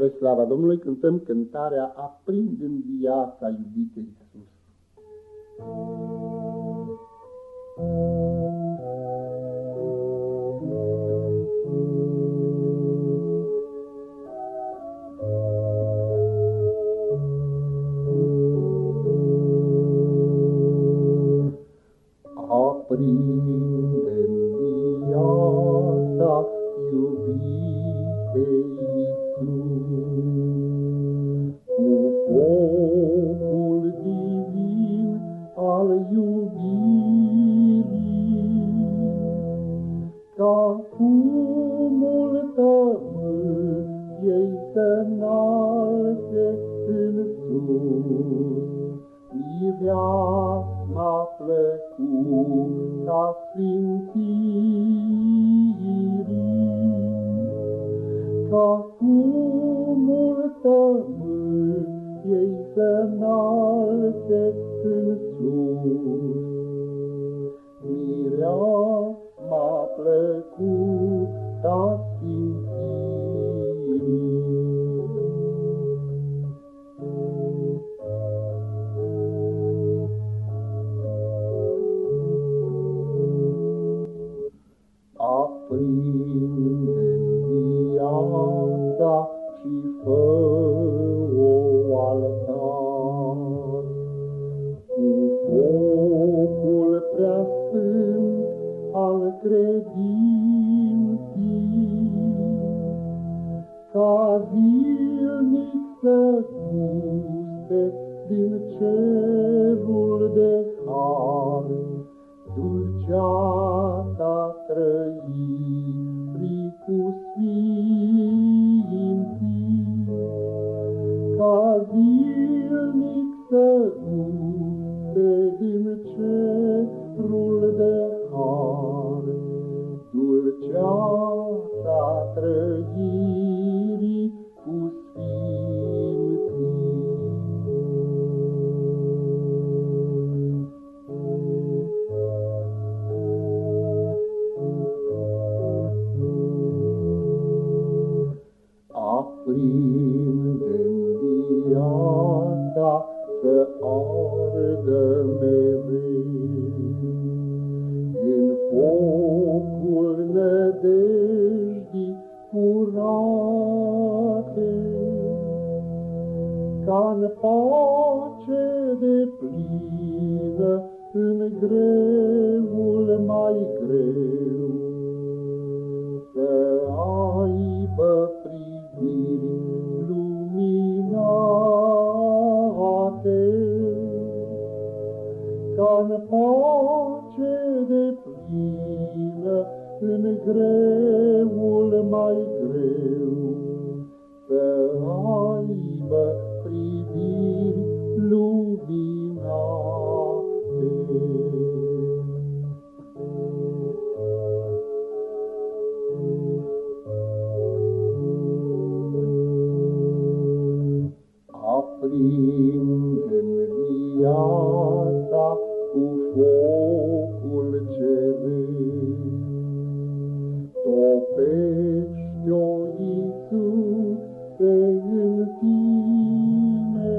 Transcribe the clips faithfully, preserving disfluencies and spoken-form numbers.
Spre slava Domnului cântăm cântarea Aprind în viața, iubite Iisus. Aprinde-n viața, iubite Iisus, cu focul divin al iubirii, ca fumul tămâiei să-nalte în sus. Mireasma plăcută sfințirii, ca fumul tămâiei să-nalte în sus. Mireasma plăcută sfințirii. Aprinde-n viața și fă-o altar, cu focul preasfânt al credinței, ca zilnic să guste din cerul de har, dulceața trăirii cu sfinții, ca zilnic să guste din cerul de har, dulceața trăirii cu sfinții. Aprinde-n viața să ardă mereu în focul nădejdii curate, ca-n pace deplină în greul mai greu, să aibă priviri luminate, ca-n pace deplină în greul mai greu, să aibă priviri luminate. Aprinde-n viața cu focul ceresc, topește-o, Iisuse, în tine,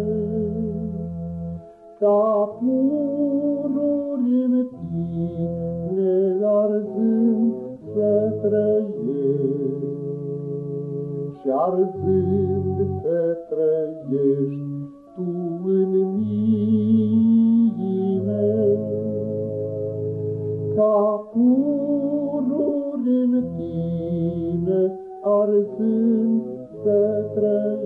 ca pururi în tine arzând să trăiești, și arzând să trăiești tu în mine, ca pururi în tine arzând să trăiești.